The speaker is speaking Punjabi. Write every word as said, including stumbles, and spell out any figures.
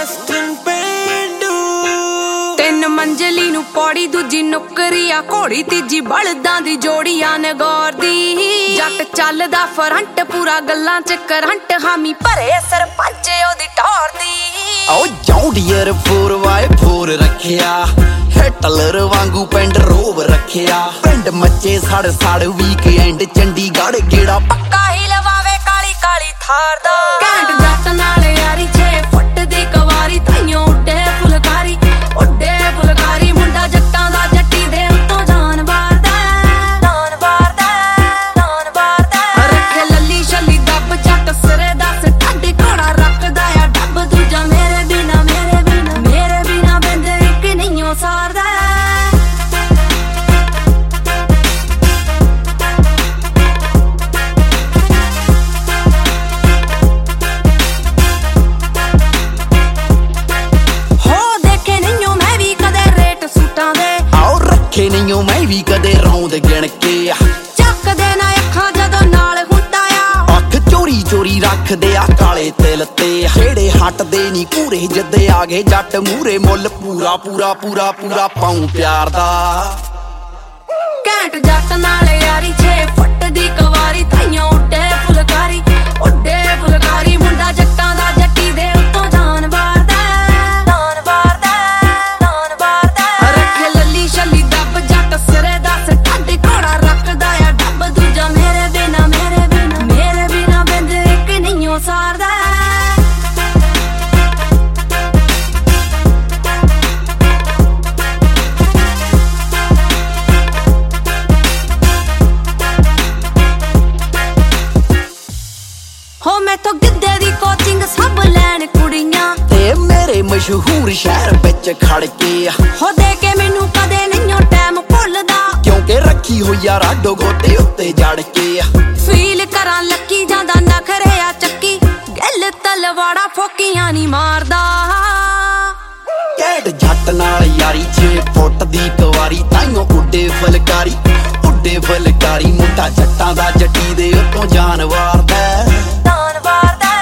ਵੈਸਟਰਨ ਪੇਂਡੂ ਤਿੰਨ ਮੰਜ਼ਲੀ ਨੂੰ ਪੌੜੀ ਦੂਜੀ ਨੁਕਰੀ ਆ ਘੋੜੀ ਤੀਜੀ ਬਲਦਾਂ ਦੀ ਜੋੜੀ ਆ ਨਗੌਰ ਦੀ ਜੱਟ ਚੱਲਦਾ ਫਰੰਟ ਪੂਰਾ ਗੱਲਾਂ ਚ ਕਰੰਟ ਹਾਮੀ ਭਰੇ ਸਰਪੰਚ ਉਹਦੀ ਟੌਰ ਦੀ ਓ ਜੌਂਡੀਅਰ ਫੋਰ ਬਾਏ ਫੋਰ ਰੱਖਿਆ ਹਿਟਲਰ ਵਾਂਗੂ ਪਿੰਡ ਰੋਵ ਰੱਖਿਆ ਪਿੰਡ ਮੱਚੇ ਸੜ ਸੜ ਵੀਕਐਂਡ ਚੰਡੀਗੜ੍ਹ ਗੇੜਾ ਪੱਕਾ ਹੀ ਲਵਾਵੇ ਕਾਲੀ ਕਾਲੀ ਥਾਰ ਦਾ ਘੈਂਟ ਜੱਟ ਨਾਲ ਯਾਰੀ ਛੇ ਫੁੱਟ ਦੀ ਕਵਾਰੀ ਤਾਈਓ ਉੱਡੇ ਫੁਲਕਾਰੀ ਉੱਡੇ ਫੁਲਕਾਰੀ ਮੁੰਡਾ ਜੱਟਾਂ ਦਾ ਜੱਟੀ ਦੇ ਉੱਤੋਂ ਜਾਨ ਵਾਰਦਾ ਜਾਨ ਵਾਰਦਾ ਜਾਨ ਵਾਰਦਾ ਰੱਖੇ ਲੱਲੀ ਛੱਲੀ ਦੱਬ ਜੱਟ ਸਿਰੇ ਦੱਸ ਢਾਡੀ ਘੋੜਾ ਰੱਖਦਾ ਆ ਡੱਬ ਦੂਜਾ ਮੇਰੇ ਬਿਨਾ ਮੇਰੇ ਬਿਨਾ ਮੇਰੇ ਬਿਨਾ ਬੰਦੇ ਇੱਕ ਨਹੀਂ ਓ ਸਾਰਦਾ ਰੱਖੇ ਨਹੀਂ ਓ ਮੈਂ ਵੀ ਕਦੇ ਰੌਂਦ ਗਿਣ ਕੇ ਚੱਕਦੇ ਨਾ ਅੱਖਾਂ ਜਦੋਂ ਨਾਲ ਹੁੰਦਾ ਆ ਅੱਖ ਚੋਰੀ ਚੋਰੀ ਰੱਖਦੇ ਆ ਕਾਲੇ ਤਿਲ ਤੇ ਜਿਹੜੇ ਹਟਦੇ ਨਹੀਂ ਪੂਰੇ ਜੱਦੇ ਆ ਗਏ ਜੱਟ ਮੂਰੇ ਮੁੱਲ ਪੂਰਾ ਪੂਰਾ ਪੂਰਾ ਪੂਰਾ ਪਾਉ ਪਿਆਰ ਦਾ ਘੈਂਟ ਜੱਟ ਨਾਲ ਯਾਰੀ ਛੇ ਫੁੱਟ ਦੀ ਕਵਾਰੀ ਤਾਈਓ ਉੱਡੇ ਫੁਲਕਾਰੀ ਉੱਡੇ ਫੁਲਕਾਰੀ ਮੁੰਡਾ ਜੱਟਾਂ ਦਾ ਜੱਟੀ ਦੇ ਉੱਤੋਂ ਜਾਨ ਵਾਰਦਾ ਜਾਨ ਵਾਰਦਾ ਜਾਨ ਵਾਰਦਾ ਰੱਖੇ ਲੱਲੀ ਛੱਲੀ ਦੱਬ ਜੱਟ ਸਿਰੇ ਦੱਸ ਢਾਡੀ ਘੋੜਾ ਰੱਖਦਾ ਆ ਡੱਬ ਦੂਜਾ ਮੇਰੇ ਬਿਨਾ ਮੇਰੇ ਬਿਨਾ ਮੇਰੇ ਬਿਨਾ ਬੰਦ ਇੱਕ ਨਹੀਂ ਓ ਸਾਰਦਾ ਹੋ ਮੈਥੋਂ ਗਿੱਧੇ ਦੀ ਕੋਚਿੰਗ ਸਭ ਲੈਣ ਕੁੜੀਆਂ ਤੇ ਮੇਰੇ ਮਸ਼ਹੂਰ ਸ਼ਹਿਰ ਵਿੱਚ ਖੜ ਕੇ ਹੋ ਦੇ ਕੇ ਮੈਨੂੰ ਕਦੇ ਨਹੀਂਓ ਟਾਈਮ ਭੁੱਲਦਾ ਕਿਉਂਕਿ ਰੱਖੀ ਹੋਈ ਆ ਰਾਡੋ ਗੋਤੇ ਉੱਤੇ ਜੜ ਕੇ ਫੀਲ ਕਰਾਂ ਲੱਕੀ ਜਾਂਦਾ ਨਖਰੇ ਆ ਚੱਕੀ ਗਿੱਲ ਤਲਵਾੜਾ ਫੋਕੀਆਂ ਨਹੀਂ ਮਾਰਦਾ ਘੈਂਟ ਜੱਟ ਨਾਲ ਯਾਰੀ ਛੇ ਫੁੱਟ ਦੀ ਕਵਾਰੀ ਤਾਈਓ ਉੱਡੇ ਫੁਲਕਾਰੀ ਉੱਡੇ ਫੁਲਕਾਰੀ ਮੁੰਡਾ ਜੱਟਾਂ ਦਾ ਜੱਟੀ ਦੇ ਉੱਤੋਂ ਜਾਨ ਵਾਰਦਾ ਜਾਨ ਵਾਰਦਾ